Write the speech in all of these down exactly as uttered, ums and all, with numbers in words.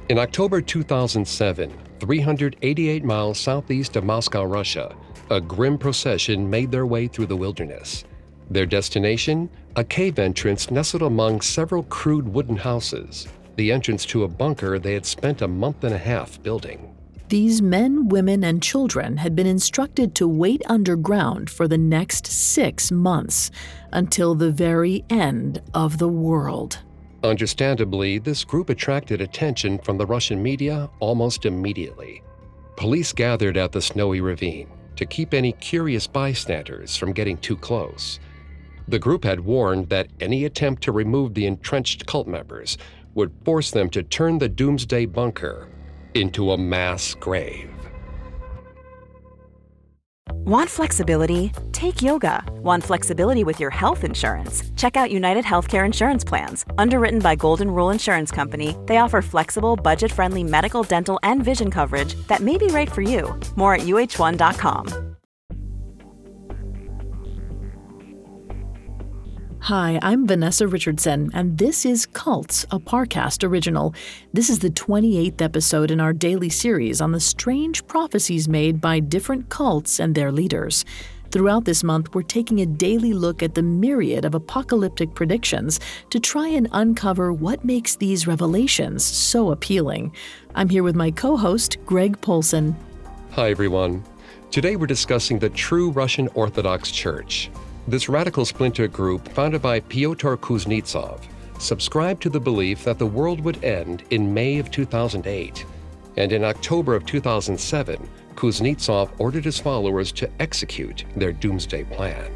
In October two thousand seven, three hundred eighty-eight miles southeast of Moscow, Russia, a grim procession made their way through the wilderness. Their destination? A cave entrance nestled among several crude wooden houses, the entrance to a bunker they had spent a month and a half building. These men, women, and children had been instructed to wait underground for the next six months, until the very end of the world. Understandably, this group attracted attention from the Russian media almost immediately. Police gathered at the snowy ravine to keep any curious bystanders from getting too close. The group had warned that any attempt to remove the entrenched cult members would force them to turn the doomsday bunker into a mass grave. Want flexibility? Take yoga. Want flexibility with your health insurance? Check out United Healthcare Insurance Plans. Underwritten by Golden Rule Insurance Company, they offer flexible, budget-friendly medical, dental, and vision coverage that may be right for you. More at U H one dot com. Hi, I'm Vanessa Richardson, and this is Cults, a Parcast original. This is the twenty-eighth episode in our daily series on the strange prophecies made by different cults and their leaders. Throughout this month, we're taking a daily look at the myriad of apocalyptic predictions to try and uncover what makes these revelations so appealing. I'm here with my co-host, Greg Polson. Hi, everyone. Today we're discussing the True Russian Orthodox Church. This radical splinter group, founded by Pyotr Kuznetsov, subscribed to the belief that the world would end in May of two thousand eight. And in October of two thousand seven, Kuznetsov ordered his followers to execute their doomsday plan.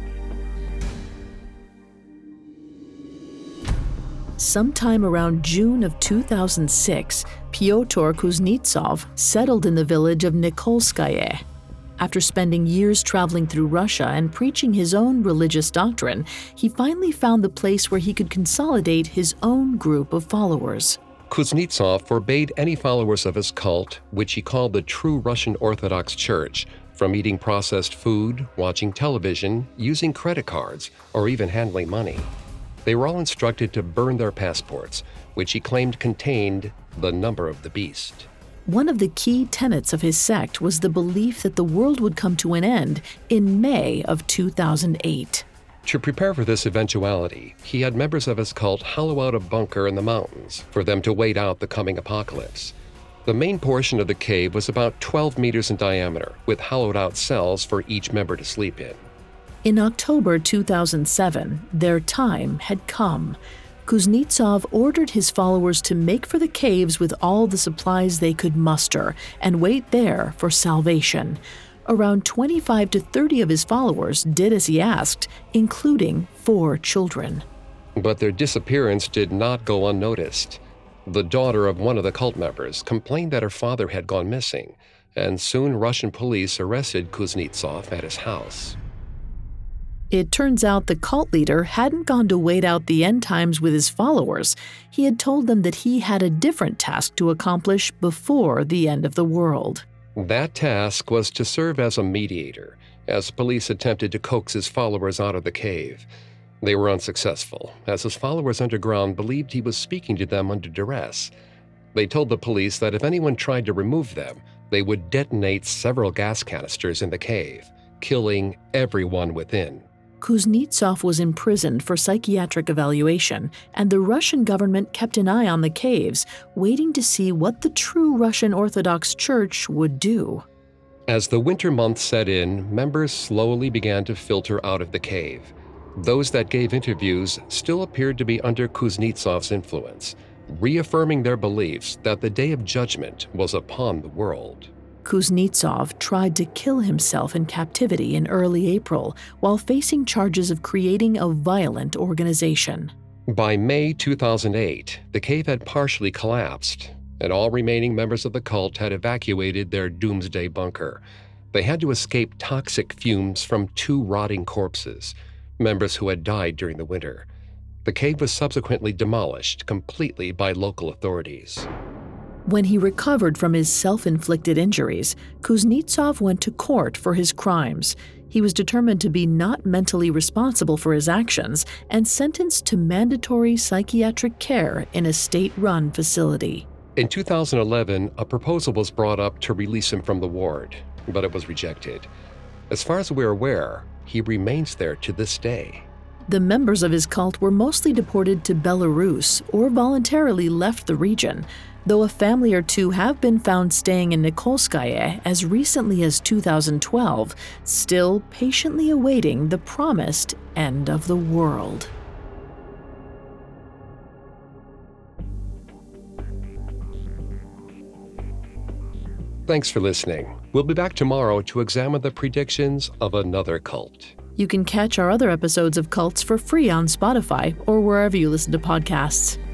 Sometime around June of two thousand six, Pyotr Kuznetsov settled in the village of Nikolskaya. After spending years traveling through Russia and preaching his own religious doctrine, he finally found the place where he could consolidate his own group of followers. Kuznetsov forbade any followers of his cult, which he called the True Russian Orthodox Church, from eating processed food, watching television, using credit cards, or even handling money. They were all instructed to burn their passports, which he claimed contained the number of the beast. One of the key tenets of his sect was the belief that the world would come to an end in May of two thousand eight. To prepare for this eventuality, he had members of his cult hollow out a bunker in the mountains for them to wait out the coming apocalypse. The main portion of the cave was about twelve meters in diameter, with hollowed-out cells for each member to sleep in. In October two thousand seven, their time had come. Kuznetsov ordered his followers to make for the caves with all the supplies they could muster and wait there for salvation. Around twenty-five to thirty of his followers did as he asked, including four children. But their disappearance did not go unnoticed. The daughter of one of the cult members complained that her father had gone missing, and soon Russian police arrested Kuznetsov at his house. It turns out the cult leader hadn't gone to wait out the end times with his followers. He had told them that he had a different task to accomplish before the end of the world. That task was to serve as a mediator, as police attempted to coax his followers out of the cave. They were unsuccessful, as his followers underground believed he was speaking to them under duress. They told the police that if anyone tried to remove them, they would detonate several gas canisters in the cave, killing everyone within. Kuznetsov was imprisoned for psychiatric evaluation, and the Russian government kept an eye on the caves, waiting to see what the True Russian Orthodox Church would do. As the winter months set in, members slowly began to filter out of the cave. Those that gave interviews still appeared to be under Kuznetsov's influence, reaffirming their beliefs that the day of judgment was upon the world. Kuznetsov tried to kill himself in captivity in early April while facing charges of creating a violent organization. By May two thousand eight, the cave had partially collapsed, and all remaining members of the cult had evacuated their doomsday bunker. They had to escape toxic fumes from two rotting corpses, members who had died during the winter. The cave was subsequently demolished completely by local authorities. When he recovered from his self-inflicted injuries, Kuznetsov went to court for his crimes. He was determined to be not mentally responsible for his actions and sentenced to mandatory psychiatric care in a state-run facility. In two thousand eleven, a proposal was brought up to release him from the ward, but it was rejected. As far as we're aware, he remains there to this day. The members of his cult were mostly deported to Belarus or voluntarily left the region, though a family or two have been found staying in Nikolskaya as recently as two thousand twelve, still patiently awaiting the promised end of the world. Thanks for listening. We'll be back tomorrow to examine the predictions of another cult. You can catch our other episodes of Cults for free on Spotify or wherever you listen to podcasts.